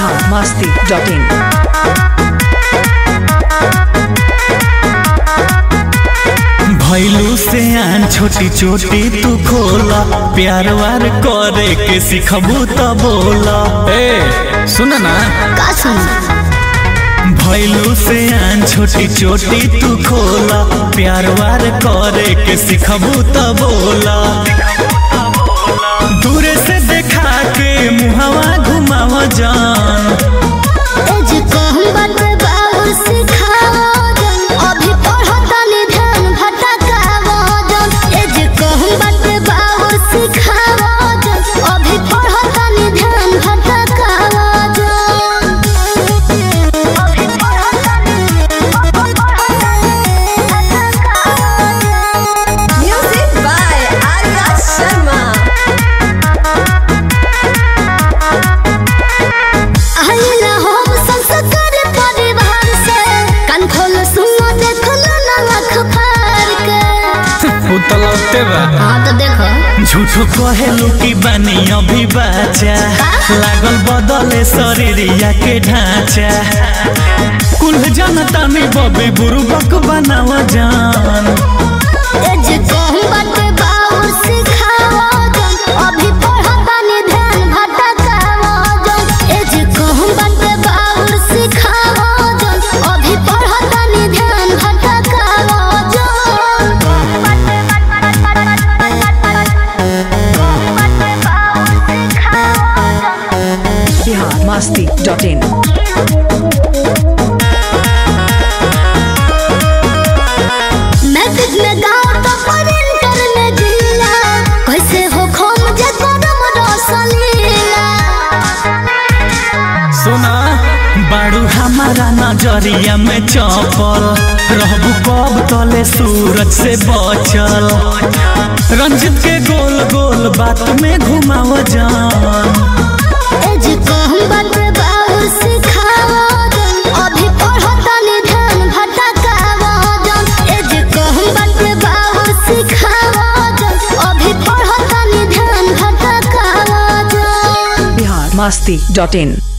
biharmasti.in। भैलू से आन छोटी छोटी तू खोला प्यार वार करे के सिखबू तो बोला। ए सुन ना का सुन भैलू से आन छोटी छोटी तू खोला प्यार वार करे के सिखबू तो बोला। दूरे से देखा के मुहावा घुमावा जान एज कहम बात बाबू सिखावा जन अभी पढ़तानी ध्यान भटकावा जन एज कहम बात बाबू सिखावा जन अभी पढ़तानी ध्यान भटकावा जन अभी पढ़तानी Music by Arya Sharma. आइला हम संस्कार परिवार से कान खोल सुनो देखो ना आँख फाड़ के उतलौते बा हाँ तो देखो झूठो कहेलू की बानी अभी बाचा लागल बदले शरीरिया के ढांचा कुल जनता में बबी बुरुबक बनावा जान एज कहूँ बात बाबू सिखावा जन अभी पढ़तानी ध्यान भटकावा जन एज कहूँ बात बाबू सिखावा जन अभी पढ़तानी ध्यान भटकावा biharmasti.in। मैसेज में गाओ तो प्रिंटर में जिला कैसे हो खोम जे करम रसलीला सुना बाड़ू हमारा नजरिया में चौपल रहबू कब तले सूरज से बचल रंजित के गोल गोल बात में घुमाव जान एज कहूँ बात बाबू सिखावा जन अभी पढ़तानी ध्यान भटकावा जन एज कहूँ बात बाबू सिखावा जन अभी पढ़तानी ध्यान भटकावा जन biharmasti.in।